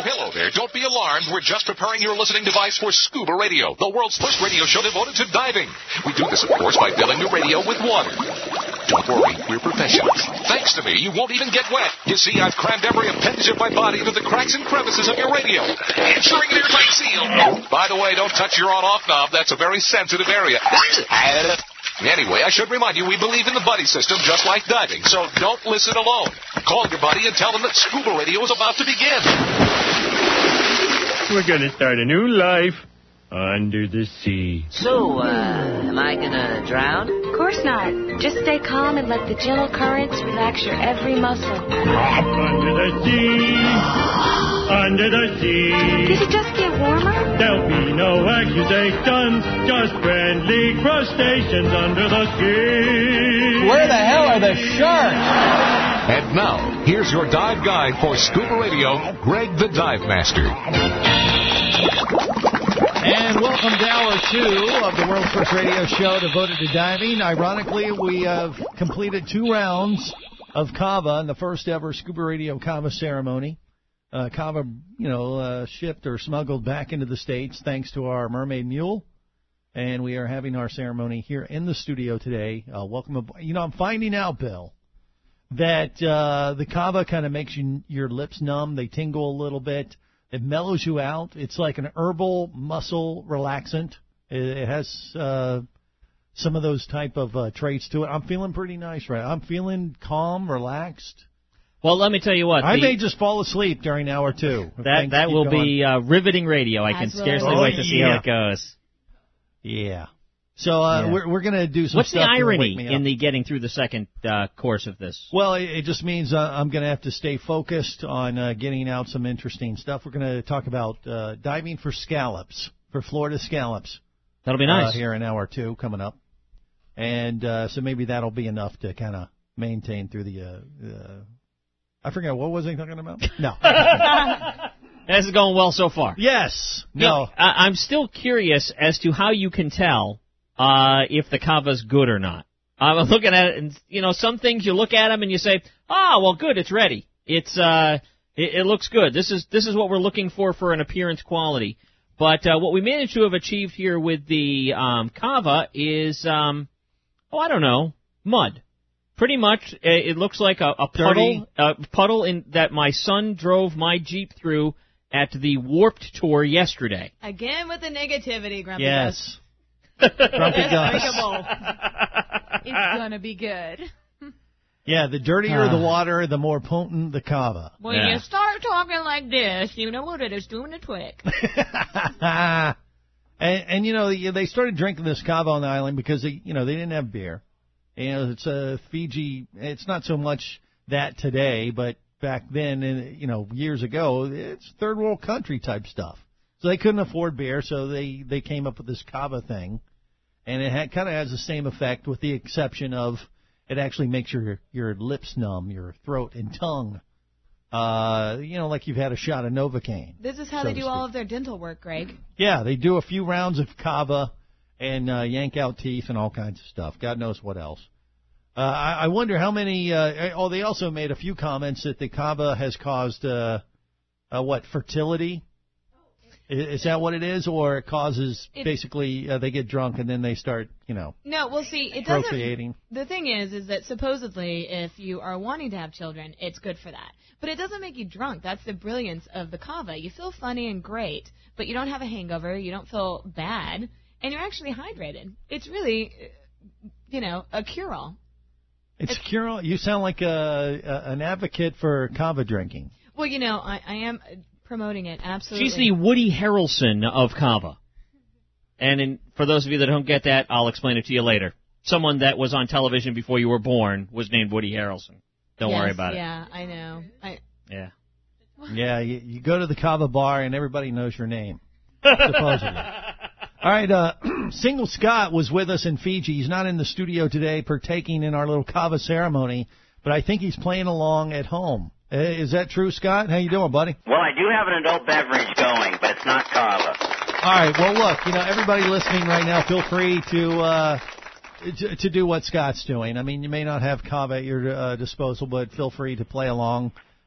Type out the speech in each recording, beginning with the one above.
Hello there. Don't be alarmed. We're just preparing your listening device for Scuba Radio, the world's first radio show devoted to diving. We do this, of course, by filling the radio with water. Don't worry, we're professionals. Thanks to me, you won't even get wet. You see, I've crammed every appendage of my body into the cracks and crevices of your radio, ensuring an airtight seal. By the way, don't touch your on-off knob. That's a very sensitive area. Anyway, I should remind you, we believe in the buddy system just like diving, so don't listen alone. Call your buddy and tell them that Scuba Radio is about to begin. We're going to start a new life under the sea. So, am I going to drown? Of course not. Just stay calm and let the gentle currents relax your every muscle. Under the sea. Under the sea. Did it just get warmer? There'll be no accusations, just friendly crustaceans under the sea. Where the hell are the sharks? And now, here's your dive guide for Scuba Radio, Greg the Dive Master. And welcome to Hour 2 of the world's first radio show devoted to diving. Ironically, we have completed 2 rounds of Kava in the first ever Scuba Radio Kava ceremony. Kava, shipped or smuggled back into the States thanks to our mermaid mule. And we are having our ceremony here in the studio today. Welcome aboard. I'm finding out, Bill, that the Kava kind of makes your lips numb. They tingle a little bit. It mellows you out. It's like an herbal muscle relaxant. It has some of those type of traits to it. I'm feeling pretty nice right now. I'm feeling calm, relaxed. Well, let me tell you what. I may just fall asleep during Hour 2. That will be riveting radio. I can scarcely wait to see how it goes. Yeah. So we're going to do some What's stuff. What's the irony in the getting through the second course of this? Well, it just means I'm going to have to stay focused on getting out some interesting stuff. We're going to talk about diving for scallops, for Florida scallops. That'll be nice. Here in Hour 2 coming up. And so maybe that'll be enough to kind of maintain through the I forget, what was I talking about? No. This is going well so far. Yes. No. I'm still curious as to how you can tell if the Kava's good or not. I'm looking at it, and some things you look at them and you say, well, good, it's ready. It looks good. This is what we're looking for an appearance quality. But what we managed to have achieved here with the Kava is, I don't know, mud. Pretty much, it looks like a puddle in that my son drove my Jeep through at the Warped Tour yesterday. Again with the negativity, Grumpy. Yes. Grumpy Gus. It's gonna be good. Yeah, the dirtier the water, the more potent the Kava. When you start talking like this, you know what it is doing a twig. and they started drinking this Kava on the island because they didn't have beer. It's Fiji. It's not so much that today, but back then, years ago, it's third world country type stuff. So they couldn't afford beer, so they came up with this Kava thing, and it kind of has the same effect, with the exception of it actually makes your lips numb, your throat and tongue, like you've had a shot of Novocaine. This is how they do all of their dental work, Greg. Yeah, they do a few rounds of Kava and yank out teeth and all kinds of stuff. God knows what else. I wonder how many. They also made a few comments that the Kava has caused fertility. Is that what it is, or it causes basically they get drunk and then they start No, well, see, it procreating. The thing is that supposedly if you are wanting to have children, it's good for that. But it doesn't make you drunk. That's the brilliance of the Kava. You feel funny and great, but you don't have a hangover. You don't feel bad. And you're actually hydrated. It's really, a cure-all. It's cure-all? You sound like an advocate for Kava drinking. Well, I am promoting it, absolutely. She's the Woody Harrelson of Kava. And for those of you that don't get that, I'll explain it to you later. Someone that was on television before you were born was named Woody Harrelson. Don't worry about it. Yeah, I know. Yeah. Yeah, you go to the Kava bar and everybody knows your name, supposedly. All right, Single Scott was with us in Fiji. He's not in the studio today partaking in our little Kava ceremony, but I think he's playing along at home. Is that true, Scott? How you doing, buddy? Well, I do have an adult beverage going, but it's not Kava. All right, well, look, everybody listening right now, feel free to do what Scott's doing. I mean, you may not have Kava at your disposal, but feel free to play along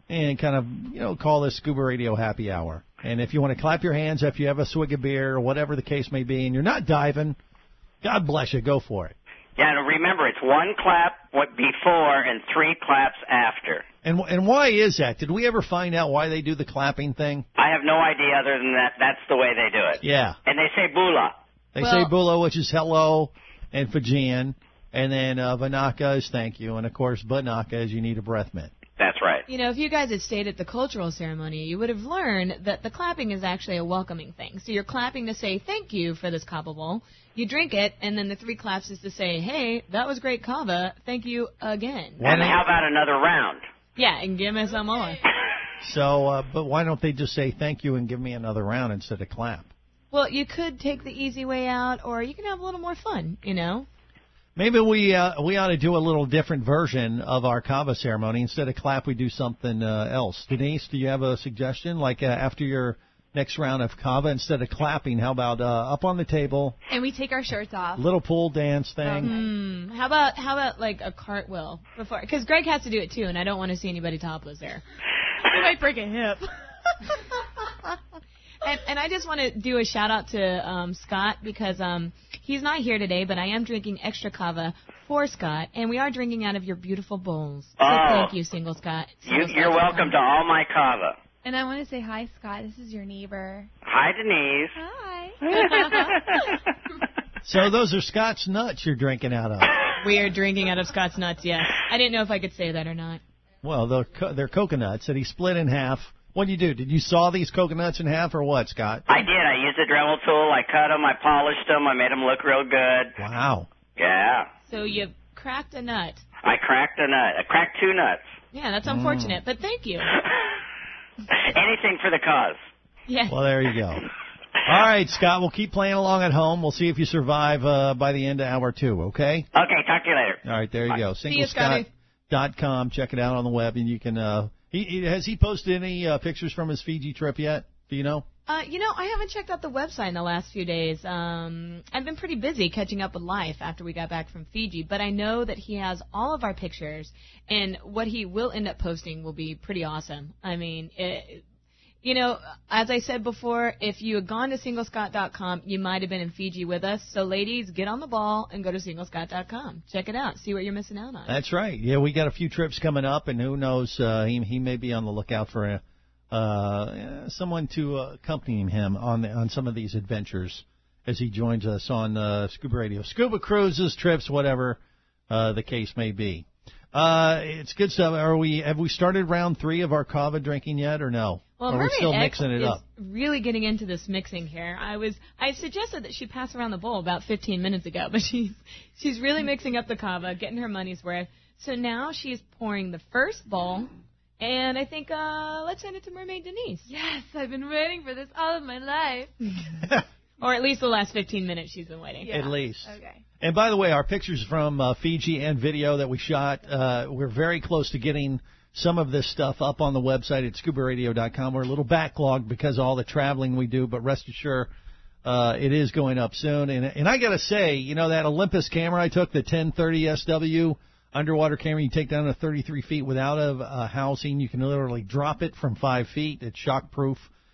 and kind of, call this Scuba Radio Happy Hour. And if you want to clap your hands after you have a swig of beer or whatever the case may be, and you're not diving, God bless you, go for it. Yeah, and remember, it's 1 clap before and 3 claps after. And why is that? Did we ever find out why they do the clapping thing? I have no idea other than that's the way they do it. Yeah. And they say bula. They say bula, which is hello, and Fijian. And then Vanaka is thank you. And, of course, Banaka is you need a breath mint. That's right. If you guys had stayed at the cultural ceremony, you would have learned that the clapping is actually a welcoming thing. So you're clapping to say thank you for this kava bowl. You drink it, and then the 3 claps is to say, hey, that was great kava. Thank you again. And how about another round? Yeah, and give me some more. So, but why don't they just say thank you and give me another round instead of clap? Well, you could take the easy way out, or you can have a little more fun, Maybe we ought to do a little different version of our kava ceremony. Instead of clap, we do something else. Denise, do you have a suggestion? Like after your next round of kava, instead of clapping, how about up on the table? And we take our shirts off. Little pool dance thing. How about like a cartwheel before? Because Greg has to do it too, and I don't want to see anybody topless there. We might break a hip. And I just want to do a shout out to Scott because he's not here today, but I am drinking extra kava for Scott, and we are drinking out of your beautiful bowls. So thank you, Single Scott. You're welcome to all my kava. And I want to say hi, Scott. This is your neighbor. Hi, Denise. Hi. So those are Scott's nuts you're drinking out of. We are drinking out of Scott's nuts, yes. I didn't know if I could say that or not. Well, they're coconuts that he split in half. What did you do? Did you saw these coconuts in half or what, Scott? I did. I used a Dremel tool. I cut them. I polished them. I made them look real good. Wow. Yeah. So you cracked a nut. I cracked a nut. I cracked 2 nuts. Yeah, that's unfortunate, but thank you. Anything for the cause. Yeah. Well, there you go. All right, Scott, we'll keep playing along at home. We'll see if you survive by the end of hour 2, okay? Okay, talk to you later. All right, there you go. See you, Scotty. SingleScott.com. Check it out on the web, and you can... has he posted any pictures from his Fiji trip yet? Do you know? I haven't checked out the website in the last few days. I've been pretty busy catching up with life after we got back from Fiji, but I know that he has all of our pictures, and what he will end up posting will be pretty awesome. I mean, as I said before, if you had gone to SingleScott.com, you might have been in Fiji with us. So, ladies, get on the ball and go to SingleScott.com. Check it out. See what you're missing out on. That's right. Yeah, we got a few trips coming up, and who knows, he may be on the lookout for someone to accompany him on some of these adventures as he joins us on Scuba Radio. Scuba cruises, trips, whatever the case may be. It's good stuff. Have we started round 3 of our kava drinking yet, or no? Well, or are we still Mermaid mixing X it up? is really getting into this mixing here. I suggested that she pass around the bowl about 15 minutes ago, but she's really mixing up the kava, getting her money's worth. So now she's pouring the first bowl, and I think let's send it to Mermaid Denise. Yes, I've been waiting for this all of my life. Or at least the last 15 minutes she's been waiting. Yeah. At least. Okay. And by the way, our pictures from Fiji and video that we shot, we're very close to getting some of this stuff up on the website at scubaradio.com. We're a little backlogged because of all the traveling we do, but rest assured, it is going up soon. And I got to say, that Olympus camera I took, the 1030 SW underwater camera, you take down to 33 feet without a housing. You can literally drop it from 5 feet. It's shockproof.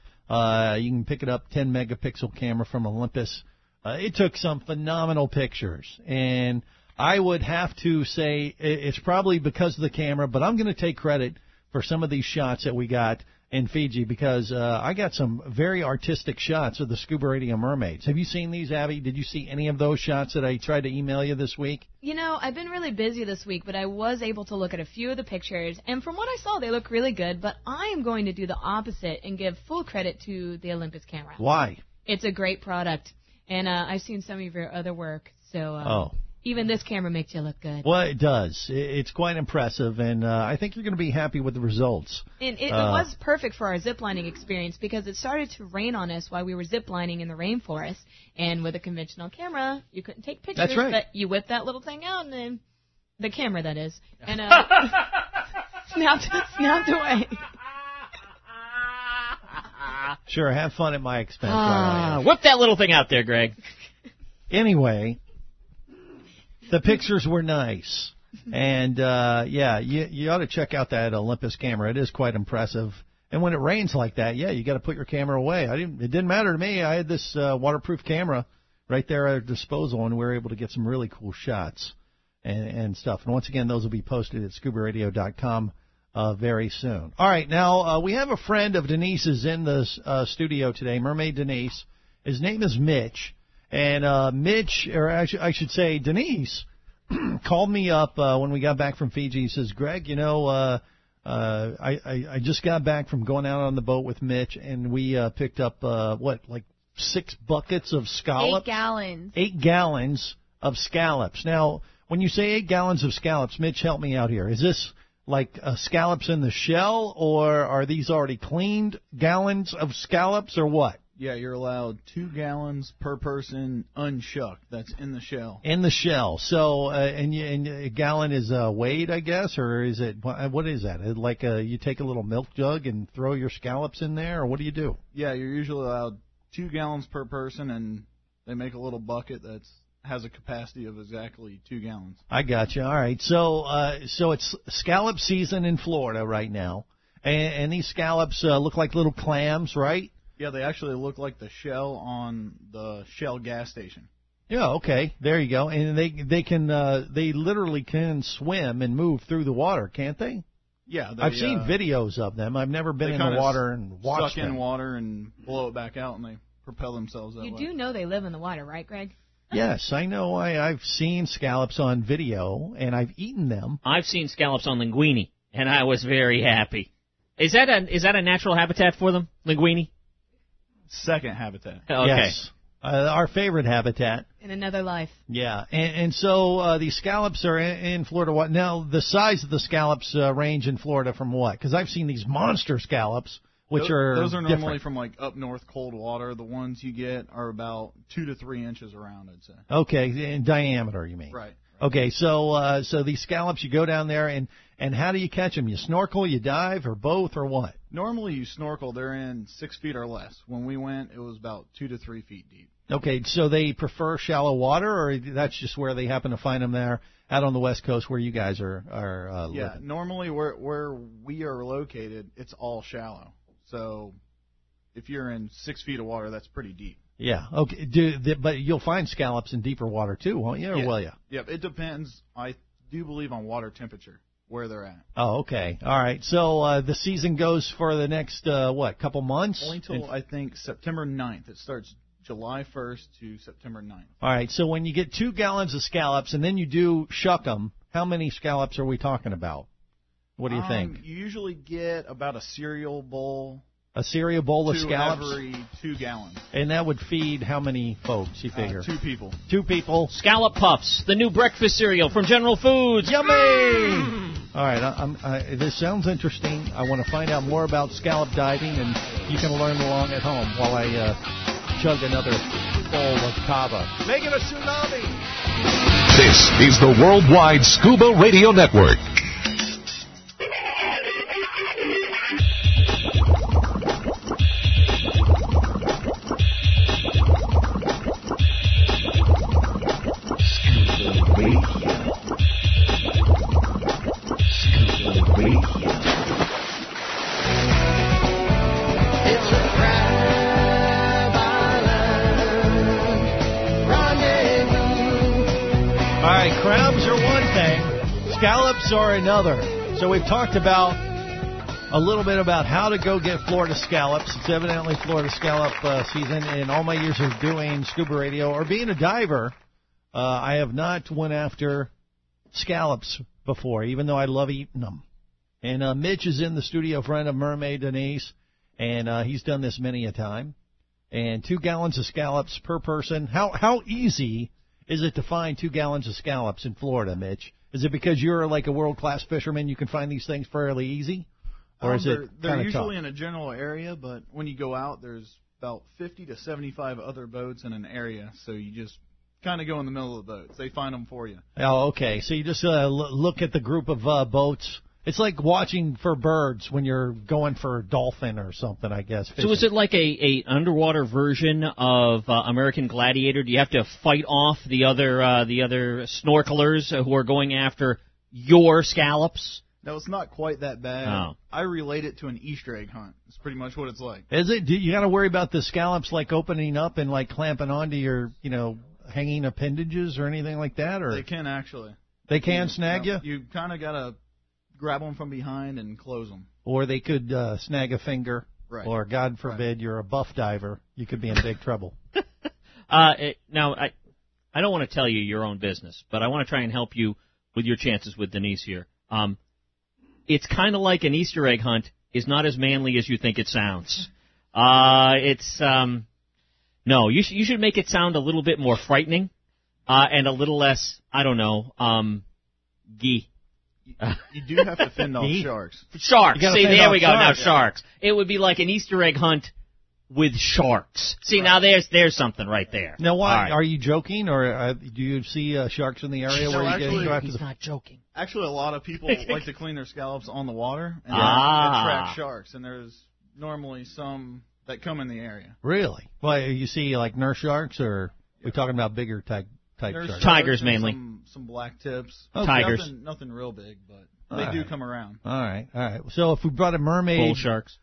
You can pick it up, 10 megapixel camera from Olympus. It took some phenomenal pictures, and I would have to say it's probably because of the camera, but I'm going to take credit for some of these shots that we got in Fiji because I got some very artistic shots of the Scuba Radio mermaids. Have you seen these, Abby? Did you see any of those shots that I tried to email you this week? I've been really busy this week, but I was able to look at a few of the pictures, and from what I saw, they look really good, but I am going to do the opposite and give full credit to the Olympus camera. Why? It's a great product, and I've seen some of your other work, so even this camera makes you look good. Well, it does. It's quite impressive, and I think you're going to be happy with the results. And it was perfect for our ziplining experience because it started to rain on us while we were ziplining in the rainforest. And with a conventional camera, you couldn't take pictures. That's right. But you whip that little thing out, and then the camera, that is, and snapped away. Sure, have fun at my expense. Whip that little thing out there, Greg. Anyway, the pictures were nice. And, you ought to check out that Olympus camera. It is quite impressive. And when it rains like that, you got to put your camera away. It didn't matter to me. I had this waterproof camera right there at our disposal, and we were able to get some really cool shots and stuff. And once again, those will be posted at scubaradio.com very soon. All right, now we have a friend of Denise's in the studio today, Mermaid Denise. His name is Mitch. And Mitch, or I should say Denise, called me up when we got back from Fiji. He says, Greg, I just got back from going out on the boat with Mitch, and we picked up, 6 buckets of scallops? 8 gallons. 8 gallons of scallops. Now, when you say 8 gallons of scallops, Mitch, help me out here. Is this like scallops in the shell, or are these already cleaned gallons of scallops, or what? Yeah, you're allowed 2 gallons per person unshucked. That's in the shell. In the shell. So, and a gallon is weighed, I guess, or is it, what is that? Like you take a little milk jug and throw your scallops in there, or what do you do? Yeah, you're usually allowed 2 gallons per person, and they make a little bucket that has a capacity of exactly 2 gallons. I got you. All right. So it's scallop season in Florida right now, and these scallops look like little clams, right? Yeah, they actually look like the shell on the Shell gas station. Yeah, okay. There you go. And they literally can swim and move through the water, can't they? Yeah. I've seen videos of them. I've never been in the water and watched suck them. in water and blow it back out, and they propel themselves that way. You do know they live in the water, right, Greg? Yes, I know. I've seen scallops on video, and I've eaten them. I've seen scallops on linguine, and I was very happy. Is that a natural habitat for them, linguine? Second habitat. Okay. Yes. Our favorite habitat. In another life. Yeah, and so these scallops are in Florida. What now? The size of the scallops range in Florida from what? Because I've seen these monster scallops, which those are normally different. from like up north cold water. The ones you get are about 2 to 3 inches around, I'd say. Okay, in diameter, you mean? Right. Okay, so these scallops, you go down there, and how do you catch them? You snorkel, you dive, or both, or what? Normally you snorkel. They're in 6 feet or less. When we went, it was about 2 to 3 feet deep. Okay, so they prefer shallow water, or that's just where they happen to find them there out on the West Coast where you guys are living? Yeah, normally where we are located, it's all shallow. So if you're in 6 feet of water, that's pretty deep. Yeah, okay. But you'll find scallops in deeper water too, won't you, or will you? Yep, it depends, I do believe, on water temperature, where they're at. Oh, okay. All right. So the season goes for the next, couple months? Only until, I think, September 9th. It starts July 1st to September 9th. All right. So when you get 2 gallons of scallops and then you do shuck them, how many scallops are we talking about? What do you think? You usually get about a cereal bowl. A cereal bowl of scallops? Every 2 gallons. And that would feed how many folks, you figure? 2 people. 2 people. Scallop Puffs, the new breakfast cereal from General Foods. Yummy! All right, this sounds interesting. I want to find out more about scallop diving, and you can learn along at home while I chug another bowl of kava. Making a tsunami! This is the Worldwide Scuba Radio Network. Crabs are one thing, scallops are another. So we've talked about a little bit about how to go get Florida scallops. It's evidently Florida scallop season. In all my years of doing scuba radio or being a diver, I have not went after scallops before, even though I love eating them. And Mitch is in the studio, friend of Mermaid Denise, and he's done this many a time. And 2 gallons of scallops per person. How easy is it to find 2 gallons of scallops in Florida, Mitch? Is it because you're like a world-class fisherman, you can find these things fairly easy? Or is it they're usually tough? in a general area, but when you go out, there's about 50 to 75 other boats in an area, so you just kind of go in the middle of the boats. They find them for you. Oh, okay. So you just look at the group of boats. It's like watching for birds when you're going for a dolphin or something, I guess. Fishing. So is it like a underwater version of American Gladiator? Do you have to fight off the other snorkelers who are going after your scallops? No, it's not quite that bad. Oh. I relate it to an Easter egg hunt. It's pretty much what it's like. Is it? You got to worry about the scallops like opening up and like clamping onto your, hanging appendages or anything like that, or They can actually. they can snag you, You kind of gotta grab them from behind and close them. or they could snag a finger, Right. or God forbid you're a buff diver, you could be in big trouble. Now, I don't want to tell you your own business, but I want to try and help you with your chances with Denise here. It's kind of like an Easter egg hunt is not as manly as you think it sounds. No, you should make it sound a little bit more frightening, and a little less, I don't know, gee. You do have to fend off sharks. Sharks. You gotta See, fend there off we go. sharks. Now sharks. It would be like an Easter egg hunt with sharks. See, now there's something right there. Now, why All right. are you joking, or do you see sharks in the area No, where you actually, go after He's the? not joking. Actually, a lot of people like to clean their scallops on the water and attract sharks, and there's normally some that come in the area. Really? Well, you see like nurse sharks, or we talking about bigger type There's sharks? Tigers and mainly. Some black tips. Oh, tigers. Nothing real big, but All they do right. come around. All right. So if we brought a mermaid Bull sharks.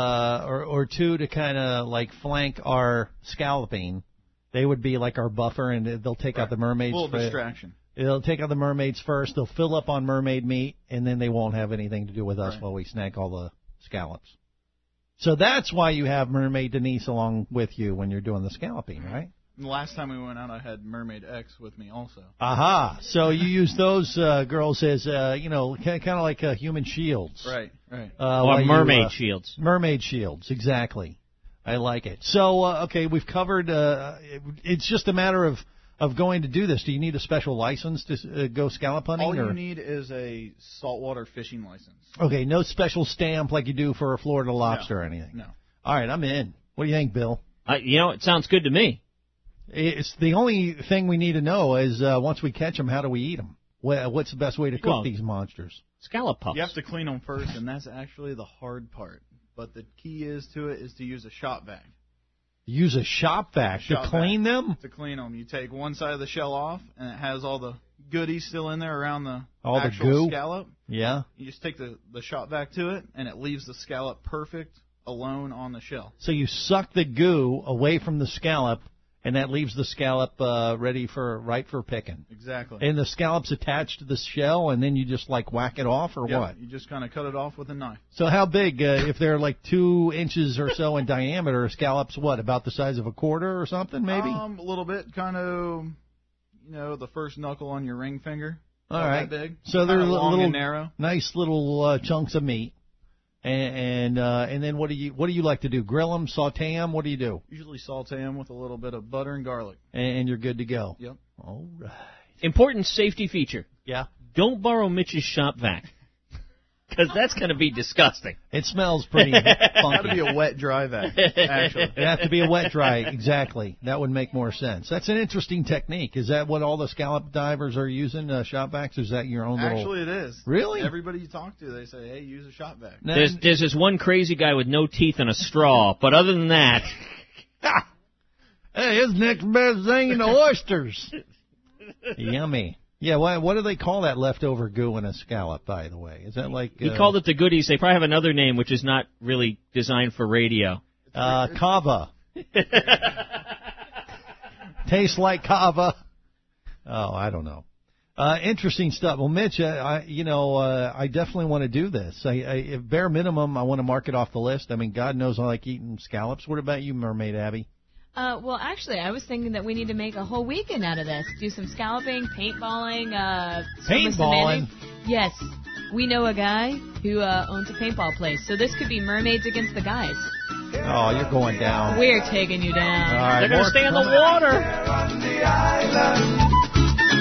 or two to kind of like flank our scalloping, they would be like our buffer, and they'll take out the mermaids. Full distraction. They'll take out the mermaids first. They'll fill up on mermaid meat, and then they won't have anything to do with us Right. while we snack all the scallops. So that's why you have Mermaid Denise along with you when you're doing the scalloping, right? And the last time we went out, I had Mermaid X with me also. Aha! So you use those girls as, kind of like human shields. Right. Or while mermaid shields. Mermaid shields, exactly. I like it. So, okay, we've covered, it's just a matter of going to do this. Do you need a special license to go scallop hunting? All or? you need is a saltwater fishing license. Okay, no special stamp like you do for a Florida lobster or anything? No. All right, I'm in. What do you think, Bill? It sounds good to me. It's the only thing we need to know is once we catch them, how do we eat them? What's the best way to cook these monsters? Scallop puffs. You have to clean them first, and that's actually the hard part. But the key is to use a shop vac. Use a shop vac to clean them? To clean them. You take one side of the shell off, and it has all the goodies still in there around the All the actual goo? scallop. Yeah. You just take the shop vac to it, and it leaves the scallop perfect alone on the shell. So you suck the goo away from the scallop, and that leaves the scallop ready for picking. Exactly. And the scallop's attached to the shell, and then you just like whack it off, or Yeah, what? you just kind of cut it off with a knife. So how big? If they're like 2 inches or so in diameter, scallops what? About the size of a quarter or something, maybe? A little bit, kind of, the first knuckle on your ring finger. All Not right. that big. So they're Kinda long little, and narrow. nice little chunks of meat. And then what do you like to do? Grill them, saute them? What do you do? Usually saute them with a little bit of butter and garlic. And you're good to go. Yep. All right. Important safety feature. Yeah. Don't borrow Mitch's shop vac. Because that's going to be disgusting. It smells pretty funky. It's got to be a wet, dry vac, actually. It'd have to be a wet dry, exactly. That would make more sense. That's an interesting technique. Is that what all the scallop divers are using, shop vacs? Or is that your own little... Actually, it is. Really? Everybody you talk to, they say, hey, use a shop vac. Now, There's this one crazy guy with no teeth and a straw, but other than that, hey, his next best thing in the oysters. Yummy. Yeah, what do they call that leftover goo in a scallop, by the way? Is that like... he called it the goodies. They probably have another name, which is not really designed for radio. Kava. Tastes like kava. Oh, I don't know. Interesting stuff. Well, Mitch, I definitely want to do this. I bare minimum, I want to mark it off the list. I mean, God knows I like eating scallops. What about you, Mermaid Abby? Well, actually, I was thinking that we need to make a whole weekend out of this. Do some scalloping, paintballing. Paintballing? Yes. We know a guy who owns a paintball place. So this could be mermaids against the guys. Oh, you're going down. We're taking you down. All right, They're going to stay in the water.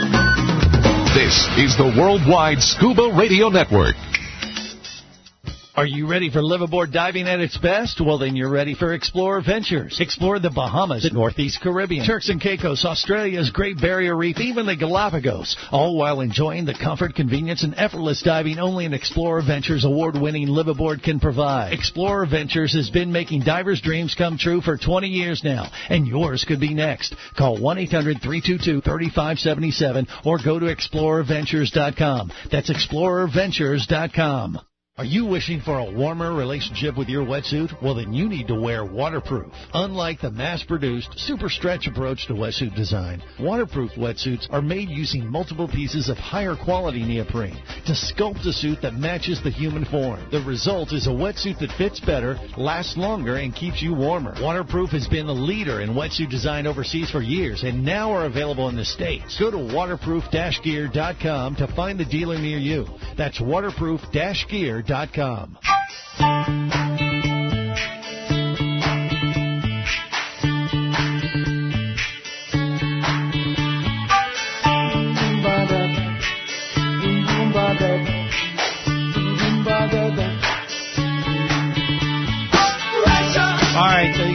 This is the Worldwide Scuba Radio Network. Are you ready for liveaboard diving at its best? Well, then you're ready for Explorer Ventures. Explore the Bahamas, the Northeast Caribbean, Turks and Caicos, Australia's Great Barrier Reef, even the Galapagos, all while enjoying the comfort, convenience, and effortless diving only an Explorer Ventures award-winning liveaboard can provide. Explorer Ventures has been making divers' dreams come true for 20 years now, and yours could be next. Call 1-800-322-3577 or go to explorerventures.com. That's explorerventures.com. Are you wishing for a warmer relationship with your wetsuit? Well, then you need to wear waterproof. Unlike the mass-produced, super stretch approach to wetsuit design, waterproof wetsuits are made using multiple pieces of higher quality neoprene to sculpt a suit that matches the human form. The result is a wetsuit that fits better, lasts longer, and keeps you warmer. Waterproof has been the leader in wetsuit design overseas for years and now are available in the States. Go to waterproof-gear.com to find the dealer near you. That's waterproof-gear.com. All right, the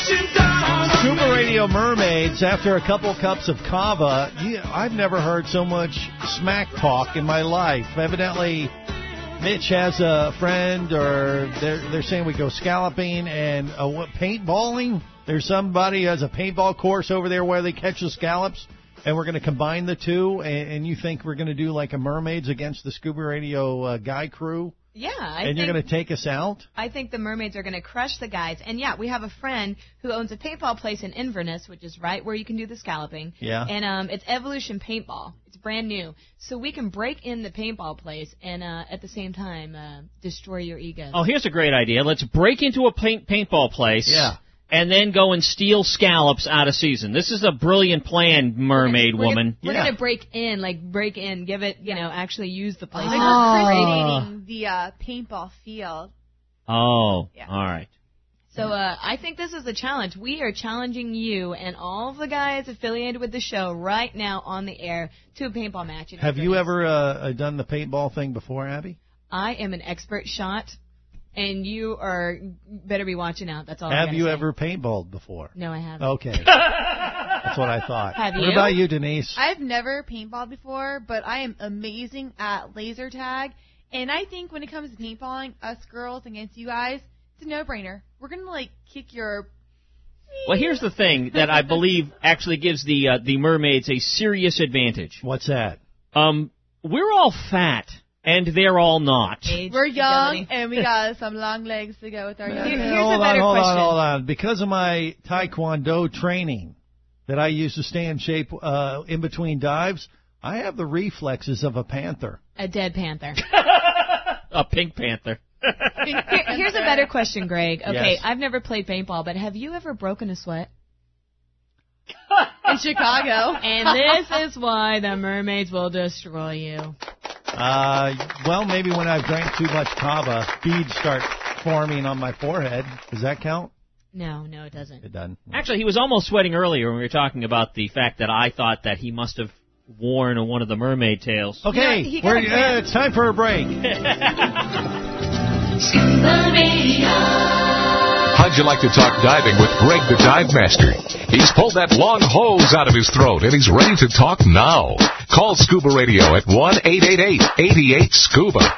Scuba Radio Mermaids, after a couple cups of kava, I've never heard so much smack talk in my life. Evidently, Mitch has a friend, or they're saying we go scalloping and paintballing. There's somebody who has a paintball course over there where they catch the scallops, and we're going to combine the two, and you think we're going to do like a Mermaids against the Scuba Radio guy crew? Yeah. You're going to take us out? I think the Mermaids are going to crush the guys. And, yeah, we have a friend who owns a paintball place in Inverness, which is right where you can do the scalloping. Yeah. And it's Evolution Paintball. It's brand new. So we can break in the paintball place and, at the same time, destroy your ego. Oh, here's a great idea. Let's break into a paintball place. Yeah. And then go and steal scallops out of season. This is a brilliant plan, mermaid woman. We're going to break in, give it, actually use the place. Creating the paintball field. Oh, yeah. All right. So I think this is a challenge. We are challenging you and all of the guys affiliated with the show right now on the air to a paintball match. Have you ever done the paintball thing before, Abby? I am an expert shot. And you better be watching out. That's all. Have you ever paintballed before? No, I haven't. Okay. That's what I thought. Have you? What about you, Denise? I've never paintballed before, but I am amazing at laser tag. And I think when it comes to paintballing, us girls against you guys, it's a no-brainer. We're going to, kick your... Well, here's the thing that I believe actually gives the mermaids a serious advantage. What's that? We're all fat. And they're all not. We're young, and we got some long legs to go with our young. Here's a better question. Hold on. Because of my Taekwondo training that I use to stay in shape in between dives, I have the reflexes of a panther. A dead panther. A pink panther. Here's a better question, Greg. Okay, yes. I've never played paintball, but have you ever broken a sweat? In Chicago. And this is why the mermaids will destroy you. Well, maybe when I've drank too much kava, beads start forming on my forehead. Does that count? No, it doesn't. It doesn't. Actually, he was almost sweating earlier when we were talking about the fact that I thought that he must have worn one of the mermaid tails. Okay, it's time for a break. Scuba Radio. How'd you like to talk diving with Greg the Dive Master? He's pulled that long hose out of his throat, and he's ready to talk now. Call Scuba Radio at 1-888-88-SCUBA.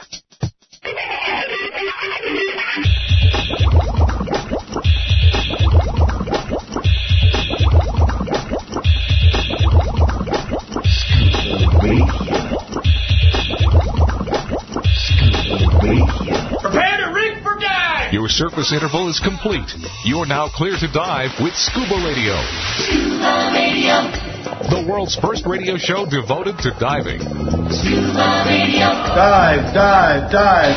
Prepare to rig for dive! Your surface interval is complete. You're now clear to dive with Scuba Radio. Scuba Radio. The world's first radio show devoted to diving. Scuba Radio. Dive, dive, dive.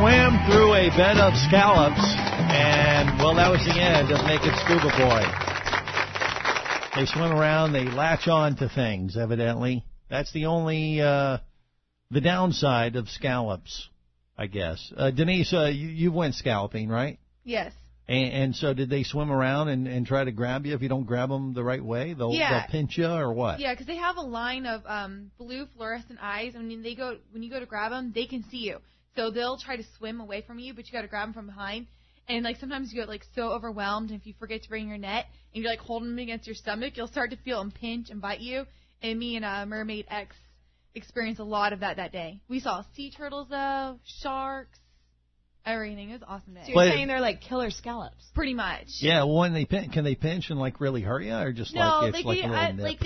swam through a bed of scallops, and, well, that was the end of Naked Scuba Boy. They swim around, they latch on to things, evidently. That's the only, the downside of scallops, I guess. Denise, you went scalloping, right? Yes. And so did they swim around and try to grab you? If you don't grab them the right way, they'll pinch you or what? Yeah, because they have a line of blue fluorescent eyes, and when you go to grab them, they can see you. So they'll try to swim away from you, but you got to grab them from behind. And like sometimes you get like so overwhelmed, and if you forget to bring your net and you're like holding them against your stomach, you'll start to feel them pinch and bite you. And me and Mermaid X experienced a lot of that day. We saw sea turtles though, sharks. Everything. It was awesome day. So you're saying they're like killer scallops? Pretty much. Yeah. Well, when they can they pinch and like really hurt you, or just like it's like a little nip?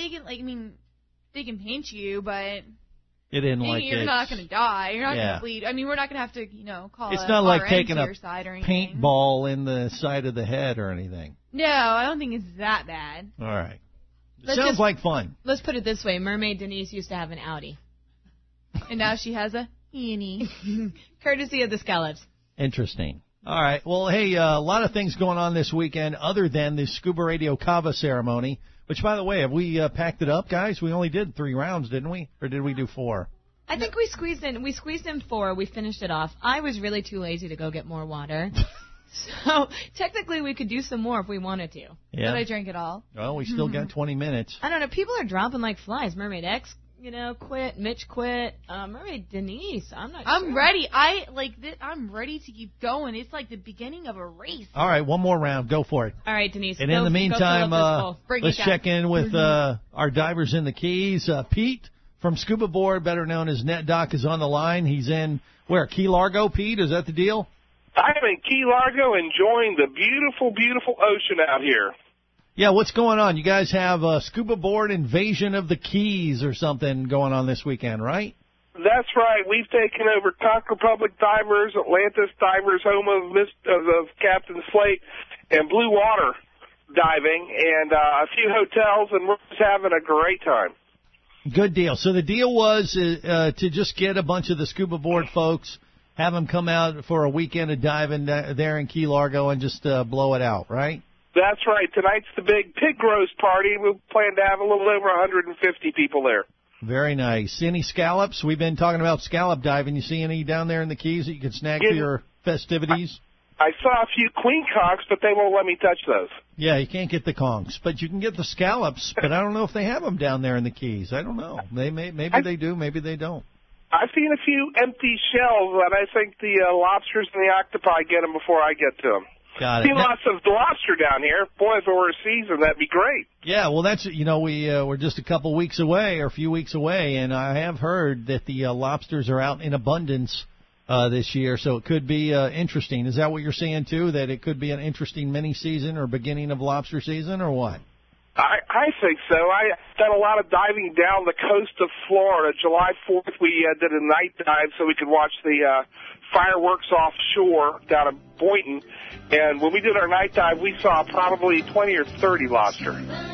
They can pinch you, but you're not going to die. You're not going to bleed. I mean, we're not going to have to call. It's not like RN taking to a your side or paintball in the side of the head or anything. No, I don't think it's that bad. All right. Sounds like fun. Let's put it this way: Mermaid Denise used to have an Audi, and now she has a Eanie, courtesy of the scallops. Interesting. All right. Well, hey, a lot of things going on this weekend other than the Scuba Radio Cava ceremony, which, by the way, have we packed it up, guys? We only did 3 rounds, didn't we? Or did we do 4? I think we squeezed in 4. We finished it off. I was really too lazy to go get more water. So, technically, we could do some more if we wanted to. Yeah. But I drank it all. Well, we still got 20 minutes. I don't know. People are dropping like flies. Mermaid X, quit. Mitch quit. Mermaid Denise, I'm sure. Ready. I'm ready to keep going. It's like the beginning of a race. All right, one more round. Go for it. All right, Denise. And in the meantime, let's check in with our divers in the Keys. Pete from Scuba Board, better known as Net Doc, is on the line. He's in, where, Key Largo, Pete? Is that the deal? I'm in Key Largo enjoying the beautiful, beautiful ocean out here. Yeah, what's going on? You guys have a Scuba Board Invasion of the Keys or something going on this weekend, right? That's right. We've taken over Conch Republic Divers, Atlantis Divers, home of Captain Slate, and Blue Water Diving, and a few hotels, and we're just having a great time. Good deal. So the deal was to just get a bunch of the Scuba Board folks, have them come out for a weekend of diving there in Key Largo and just blow it out, right? That's right. Tonight's the big pig roast party. We plan to have a little over 150 people there. Very nice. Any scallops? We've been talking about scallop diving. You see any down there in the Keys that you can snag for your festivities? I saw a few queen conchs, but they won't let me touch those. Yeah, you can't get the conchs, but you can get the scallops. But I don't know if they have them down there in the Keys. I don't know. Maybe they do. Maybe they don't. I've seen a few empty shells, and I think the lobsters and the octopi get them before I get to them. Got it. See lots of lobster down here. Boy, if it were a season, that'd be great. Yeah, well, that's, we're just a couple weeks away or a few weeks away, and I have heard that the lobsters are out in abundance this year, so it could be interesting. Is that what you're saying, too, that it could be an interesting mini-season or beginning of lobster season, or what? I think so. I've done a lot of diving down the coast of Florida. July 4th, we did a night dive so we could watch the fireworks offshore down at Boynton. And when we did our night dive, we saw probably 20 or 30 lobster.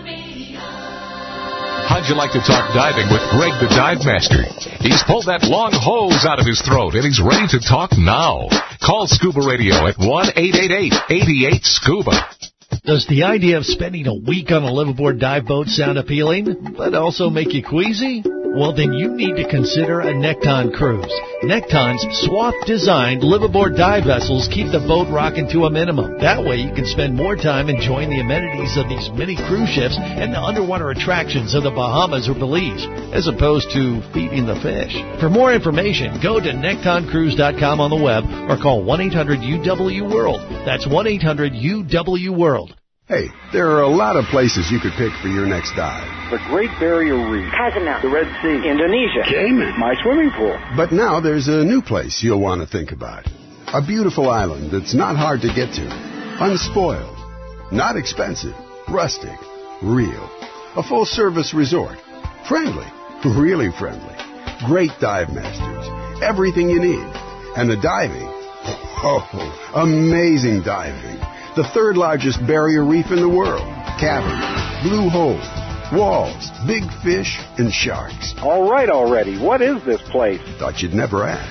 How'd you like to talk diving with Greg the Dive Master? He's pulled that long hose out of his throat, and he's ready to talk now. Call Scuba Radio at 1-888-88-SCUBA. Does the idea of spending a week on a liveaboard dive boat sound appealing, but also make you queasy? Well, then you need to consider a Nekton cruise. Nekton's swath-designed liveaboard dive vessels keep the boat rocking to a minimum. That way you can spend more time enjoying the amenities of these mini cruise ships and the underwater attractions of the Bahamas or Belize, as opposed to feeding the fish. For more information, go to nektoncruise.com on the web or call 1-800-UW-WORLD. That's 1-800-UW-WORLD. Hey, there are a lot of places you could pick for your next dive. The Great Barrier Reef, Cozumel, the Red Sea, Indonesia, Cayman, my swimming pool. But now there's a new place you'll want to think about. A beautiful island that's not hard to get to. Unspoiled. Not expensive. Rustic. Real. A full-service resort. Friendly. Really friendly. Great dive masters. Everything you need. And the diving. Oh, amazing diving. The third largest barrier reef in the world. Caverns, blue holes, walls, big fish, and sharks. All right already. What is this place? Thought you'd never ask.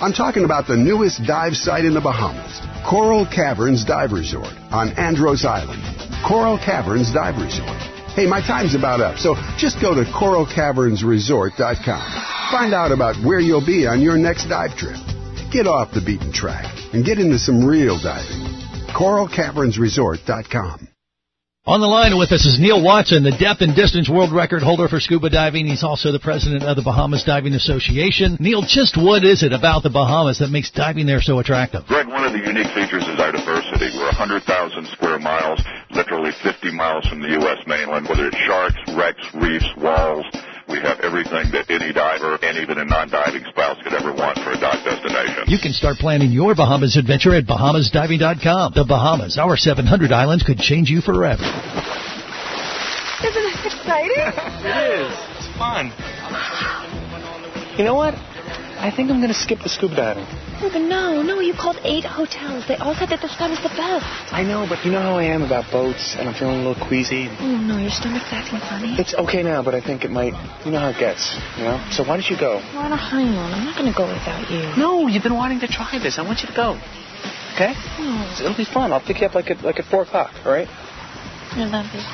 I'm talking about the newest dive site in the Bahamas, Coral Caverns Dive Resort on Andros Island. Coral Caverns Dive Resort. Hey, my time's about up, so just go to coralcavernsresort.com. Find out about where you'll be on your next dive trip. Get off the beaten track and get into some real diving. coralcavernsresort.com. On the line with us is Neil Watson, the depth and distance world record holder for scuba diving. He's also the president of the Bahamas Diving Association. Neil, just what is it about the Bahamas that makes diving there so attractive? Greg, one of the unique features is our diversity. We're 100,000 square miles, literally 50 miles from the U.S. mainland, whether it's sharks, wrecks, reefs, walls. We have everything that any diver and even a non-diving spouse could ever want for a dive destination. You can start planning your Bahamas adventure at BahamasDiving.com. The Bahamas, our 700 islands could change you forever. Isn't this exciting? It is. It's fun. You know what? I think I'm going to skip the scuba diving. Oh, but no, you called 8 hotels. They all said that this guy was the best. I know, but you know how I am about boats, and I'm feeling a little queasy. Oh, no, your stomach's acting funny. It's okay now, but I think it might, you know how it gets, you know? So why don't you go? We're on a honeymoon. I'm not going to go without you. No, you've been wanting to try this. I want you to go. Okay? Oh. It'll be fun. I'll pick you up like at 4 o'clock, all right? I love you.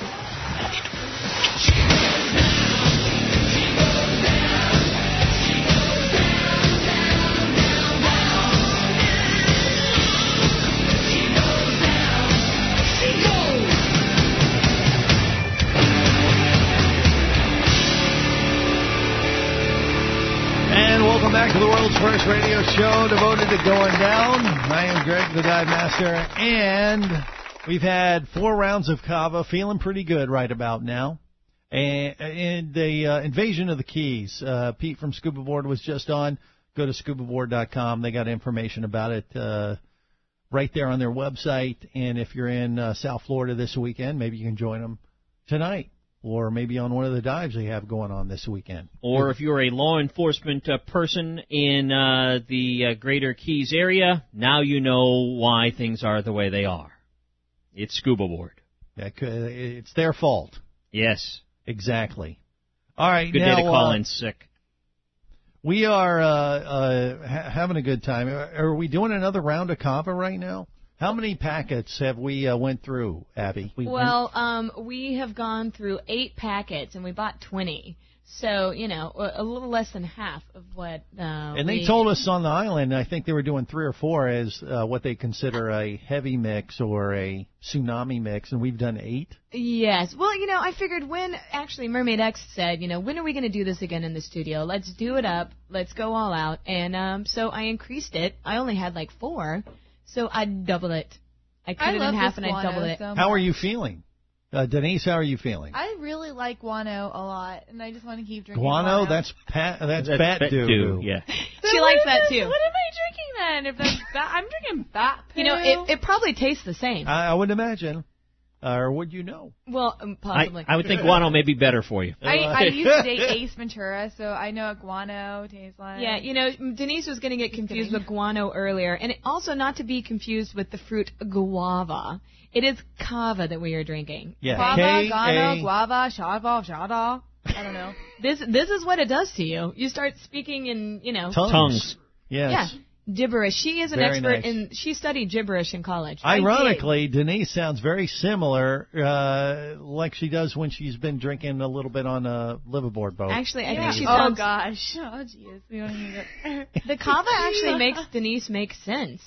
Welcome back to the world's first radio show devoted to going down. I am Greg, the Dive Master, and we've had 4 rounds of Cava, feeling pretty good right about now. And the invasion of the Keys, Pete from Scuba Board was just on. Go to scubaboard.com. They got information about it right there on their website. And if you're in South Florida this weekend, maybe you can join them tonight. Or maybe on one of the dives they have going on this weekend. Or if you're a law enforcement person in the Greater Keys area, now you know why things are the way they are. It's Scuba Board. It's their fault. Yes. Exactly. All right. Good now, day to call in sick. We are having a good time. Are we doing another round of Cava right now? How many packets have we went through, Abby? We have gone through 8 packets, and we bought 20. So, you know, a little less than half of what And they told us on the island, I think they were doing 3 or 4 as what they consider a heavy mix or a tsunami mix, and we've done 8. Yes. Well, you know, I figured actually Mermaid X said, you know, when are we going to do this again in the studio? Let's do it up. Let's go all out. And so I increased it. I only had like 4. So I doubled it. I cut it in half and I doubled it. So how are you feeling? Denise, how are you feeling? I really like guano a lot, and I just want to keep drinking guano. That's bat doo. Yeah. She likes that too. What am I drinking then? If that's I'm drinking bat poo. You know, it probably tastes the same. I would imagine. Or would you know? Well, possibly. I would think guano may be better for you. I used to date Ace Ventura, so I know what guano tastes like. Yeah, you know, Denise was going to get confused with guano earlier, and also not to be confused with the fruit guava. It is cava that we are drinking. Yeah. Guava, guano, guava, shava. I don't know. This is what it does to you. You start speaking in, you know, tongues. Yes. Yeah. Gibberish. She is an very expert nice. she studied gibberish in college. Ironically, Denise sounds very similar, like she does when she's been drinking a little bit on a liveaboard boat. Actually, I think she Oh sounds... gosh. Oh jeez. We don't need it. The cava actually makes Denise make sense.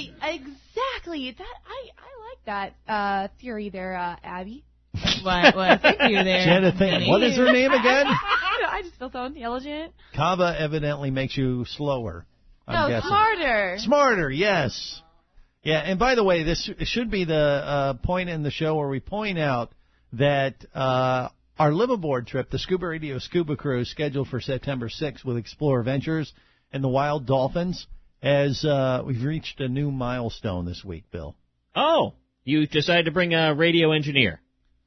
Exactly. That I like that theory there, Abby. Well, thank you there. She had to think, what is her name again? I just feel so intelligent. Cava evidently makes you slower. I'm guessing. Smarter. Smarter, yes. Yeah, and by the way, this should be the point in the show where we point out that our liveaboard trip, the Scuba Radio Scuba Cruise, scheduled for September 6th with Explorer Ventures and the Wild Dolphins, as we've reached a new milestone this week, Bill. Oh, you decided to bring a radio engineer.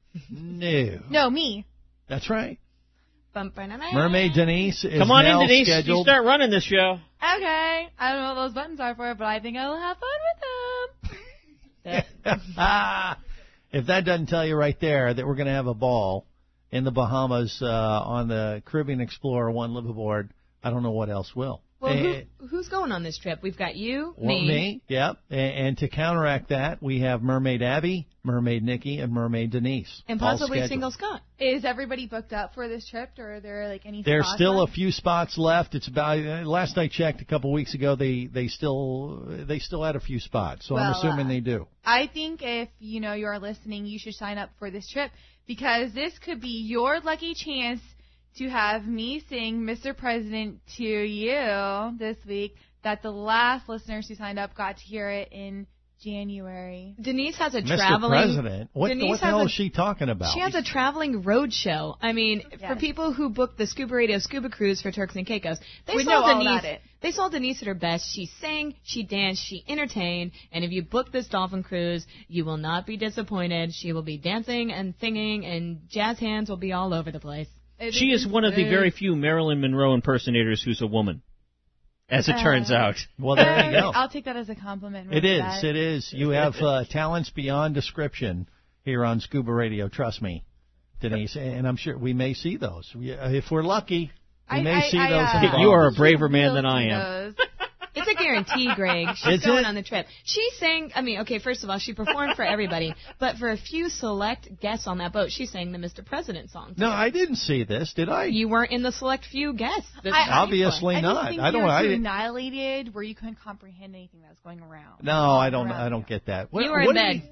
No, me. That's right. Mermaid Denise is Come on now in, Denise. scheduled. You start running this show. Okay. I don't know what those buttons are for, but I think I'll have fun with them. If that doesn't tell you right there that we're going to have a ball in the Bahamas on the Caribbean Explorer 1 liveaboard, I don't know what else will. Well, who's going on this trip? We've got you, me, yep. And to counteract that, we have Mermaid Abby, Mermaid Nikki, and Mermaid Denise. And possibly Single Scott. Is everybody booked up for this trip, or are there like any? There's spots still left? a few spots left. It's about last I checked a couple weeks ago. They still had a few spots, so I'm assuming they do. I think if you are listening, you should sign up for this trip because this could be your lucky chance to have me sing Mr. President to you this week. That the last listeners who signed up got to hear it in January. Denise has a Mr. traveling... President? What the hell is she talking about? She has a traveling road show. I mean, for people who booked the Scuba Radio Scuba Cruise for Turks and Caicos, they saw Denise at her best. She sang, she danced, she entertained, and if you book this dolphin cruise, you will not be disappointed. She will be dancing and singing, and jazz hands will be all over the place. She is one of the very few Marilyn Monroe impersonators who's a woman, as it turns out. Well, there you go. I'll take that as a compliment. It is. You have talents beyond description here on Scuba Radio. Trust me, Denise. And I'm sure we may see those. If we're lucky, we may see those. You are a braver man than I am. It's a guarantee, Greg. She's going on the trip. She sang, first of all, she performed for everybody, but for a few select guests on that boat, she sang the Mr. President song. No, I didn't see this, did I? You weren't in the select few guests. Obviously not. I don't think you were too annihilated where you couldn't comprehend anything that was going around. No, I don't get that. You were in bed.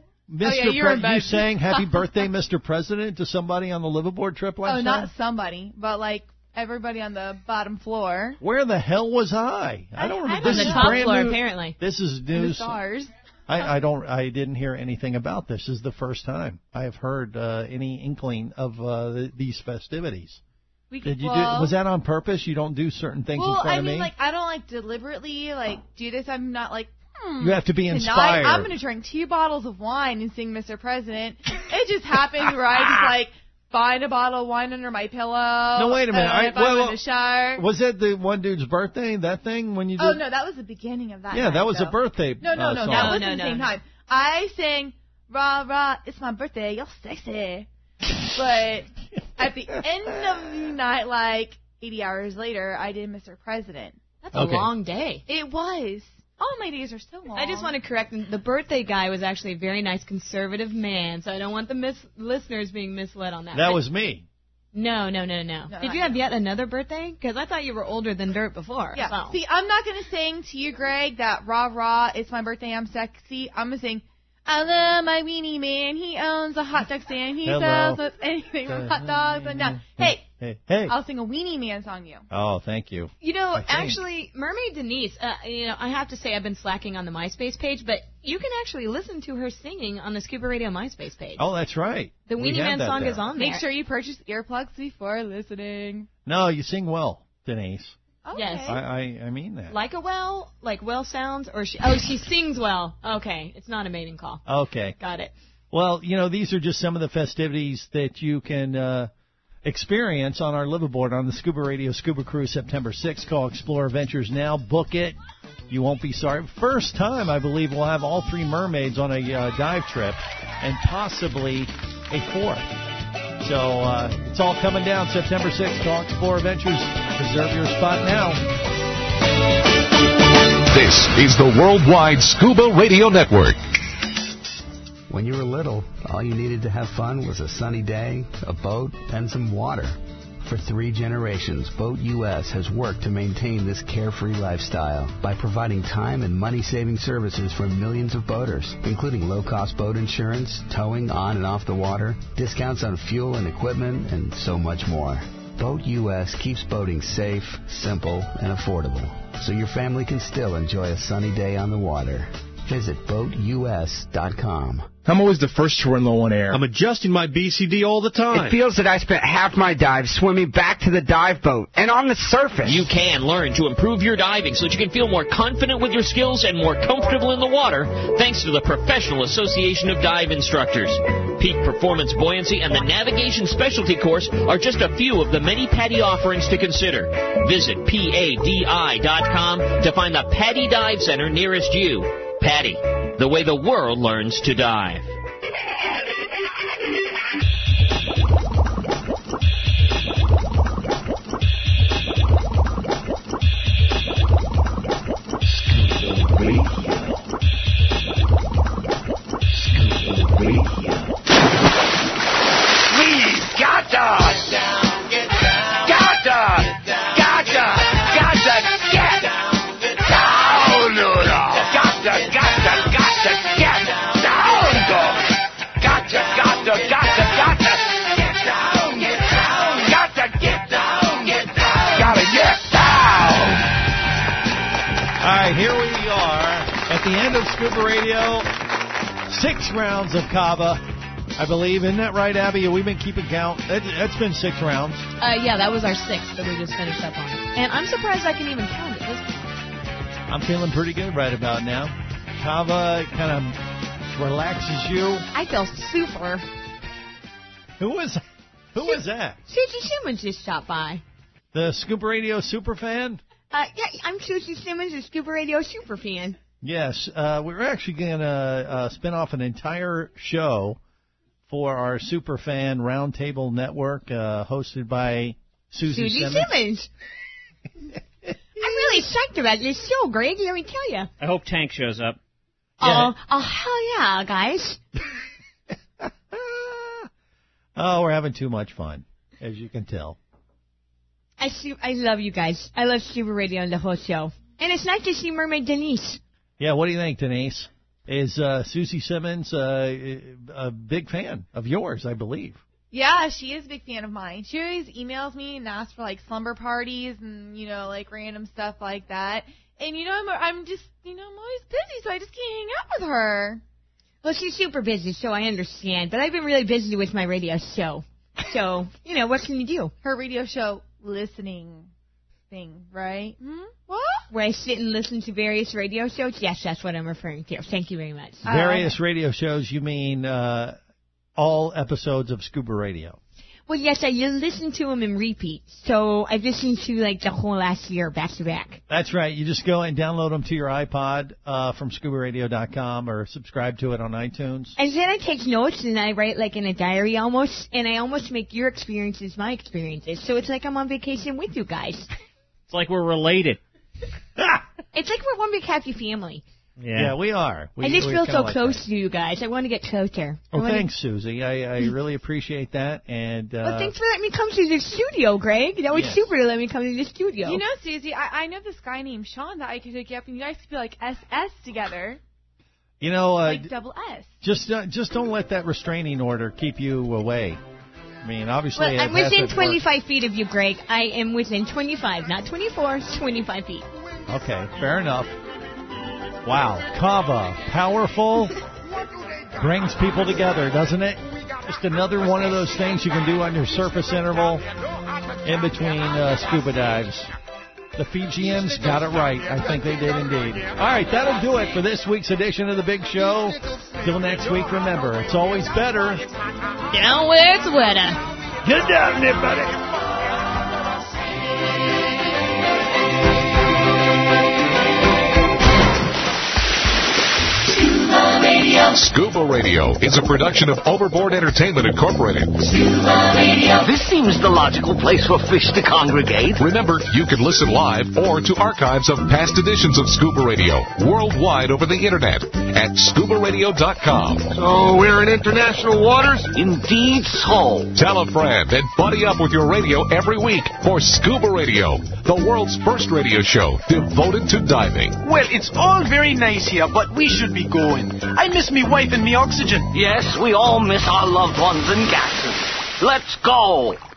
You sang Happy Birthday, Mr. President to somebody on the liveaboard trip last night? Oh, not somebody, but like everybody on the bottom floor. Where the hell was I? I don't remember. This is top floor, apparently. This is news. The stars. I didn't hear anything about this. This is the first time I have heard any inkling of these festivities. Was that on purpose? You don't do certain things in front of me? I don't deliberately do this. I'm not you have to be inspired. Tonight I'm going to drink 2 bottles of wine and sing Mr. President. It just happened where I just find a bottle of wine under my pillow. No, wait a minute. In the shower. Was that the one dude's birthday? That thing when you did? Oh no, that was the beginning of that. Yeah, night, that was though. a birthday. No, song. that was at the same time. I sang "Rah rah, it's my birthday, you're sexy," but at the end of the night, 80 hours later, I did Mr. President. That's a long day. It was. All my days are so long. I just want to correct them. The birthday guy was actually a very nice conservative man, so I don't want the listeners being misled on that. That was me. No. Did you have yet another birthday? Because I thought you were older than dirt before. Yeah. So. See, I'm not going to sing to you, Greg, that rah rah, it's my birthday, I'm sexy. I'm going to sing, I love my weenie man. He owns a hot dog stand. He sells us anything from hot dogs and now. Hey. I'll sing a Weenie Man song to you. Oh, thank you. Actually, Mermaid Denise, I have to say I've been slacking on the MySpace page, but you can actually listen to her singing on the Scuba Radio MySpace page. Oh, that's right. The Weenie Man song is on there. Make sure you purchase earplugs before listening. No, you sing well, Denise. Okay. Yes. I mean that. Like well sounds, or she sings well. Okay, it's not a mating call. Okay. Got it. Well, these are just some of the festivities that you can experience on our liveaboard on the Scuba Radio Scuba Cruise September 6th. Call Explorer Ventures now. Book it. You won't be sorry. First time, I believe, we'll have all 3 mermaids on a dive trip and possibly a 4th. So it's all coming down September 6th. Call Explorer Ventures. Reserve your spot now. This is the Worldwide Scuba Radio Network. When you were little, all you needed to have fun was a sunny day, a boat, and some water. For 3 generations, Boat US has worked to maintain this carefree lifestyle by providing time and money-saving services for millions of boaters, including low-cost boat insurance, towing on and off the water, discounts on fuel and equipment, and so much more. Boat US keeps boating safe, simple, and affordable, so your family can still enjoy a sunny day on the water. Visit BoatUS.com. I'm always the first to run low on air. I'm adjusting my BCD all the time. It feels that I spent half my dive swimming back to the dive boat and on the surface. You can learn to improve your diving so that you can feel more confident with your skills and more comfortable in the water thanks to the Professional Association of Dive Instructors. Peak Performance Buoyancy and the Navigation Specialty Course are just a few of the many PADI offerings to consider. Visit PADI.com to find the PADI Dive Center nearest you. PADI, the way the world learns to dive. Get down, get down. Gotta get down, get down. Gotta get down. All right, here we are at the end of Scuba Radio. 6 rounds of Kava, I believe. Isn't that right, Abby? We've been keeping count. That's been 6 rounds. Yeah, that was our 6th that we just finished up on. And I'm surprised I can even count it this point. I'm feeling pretty good right about now. Kava kind of relaxes you. I feel super. Who was that? Susie Simmons just stopped by. The Scuba Radio super fan? Yeah, I'm Susie Simmons, a Scuba Radio super fan. Yes, we're actually going to spin off an entire show for our super fan roundtable network, hosted by Susie Simmons. I'm really psyched about this show, Greg. Let me tell you. I hope Tank shows up. Oh, hell yeah, guys. Oh, we're having too much fun, as you can tell. I love you guys. I love Scuba Radio and the whole show. And it's nice to see Mermaid Denise. Yeah, what do you think, Denise? Is Susie Simmons a big fan of yours, I believe? Yeah, she is a big fan of mine. She always emails me and asks for, like, slumber parties and, you know, like, random stuff like that. And, you know, I'm just, you know, I'm always busy, so I just can't hang out with her. Well, she's super busy, so I understand. But I've been really busy with my radio show. So, you know, what can you do? Her radio show listening thing, right? What? Where I sit and listen to various radio shows? Yes, that's what I'm referring to. Thank you very much. Various radio shows, you mean all episodes of Scuba Radio? Well, yes, I listen to them in repeat. So I've listened to, like, the whole last year back to back. That's right. You just go and download them to your iPod from ScubaRadio.com or subscribe to it on iTunes. And then I take notes and I write, like, in a diary almost. And I almost make your experiences my experiences. So it's like I'm on vacation with you guys. It's like we're related. It's like we're one big happy family. Yeah, we are. I just feel so close to you guys. I want to get closer. Oh, thanks, Susie. I really appreciate that. And well, thanks for letting me come to the studio, Greg. That was super to let me come to the studio. You know, Susie, I know this guy named Sean that I could hook you up, and you guys could be like SS together. You know, like double S. Just don't let that restraining order keep you away. I mean, obviously... Well, I'm within 25 feet of you, Greg. I am within 25, not 24, 25 feet. Okay, fair enough. Wow, Kava, powerful, brings people together, doesn't it? Just another one of those things you can do on your surface interval in between scuba dives. The Fijians got it right. I think they did indeed. All right, that'll do it for this week's edition of The Big Show. Till next week, remember, it's always better down where it's wetter. Get down there, buddy. Scuba Radio is a production of Overboard Entertainment Incorporated. Scuba Radio. This seems the logical place for fish to congregate. Remember, you can listen live or to archives of past editions of Scuba Radio worldwide over the internet at scubaradio.com. So we're in international waters? Indeed so. Tell a friend and buddy up with your radio every week for Scuba Radio, the world's first radio show devoted to diving. Well, it's all very nice here, but we should be going. I miss me wife and me oxygen. Yes, we all miss our loved ones and gases. Let's go.